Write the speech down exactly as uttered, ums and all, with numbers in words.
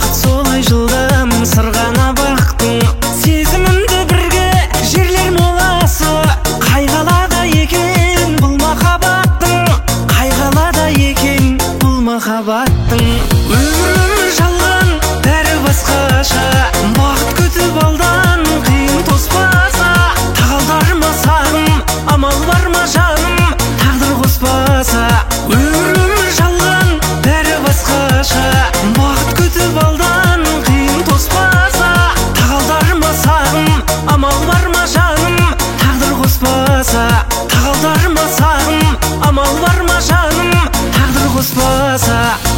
уақыт солай жылдам сырғана бақтың. Сезімімді бірге жерлер моласы, қай қалада екен бұл махаббаттың, қай қалада екен бұл махаббаттың. Өмір жалған, бәрі басқаша, бақыт күтіп алдан қиын тоспаса, тағалдар ма сағым, амал бар ма жаным, тағдыр қоспаса. Өмір жалған, бәрі басқаша, бақыт күтіп алдан қиын тоспаса, тағалдар ма сағым, амал бар ма жаным, тағдыр қоспаса. Тағалдар ма сағым, амал бар ма жаным, тағдыр қоспаса.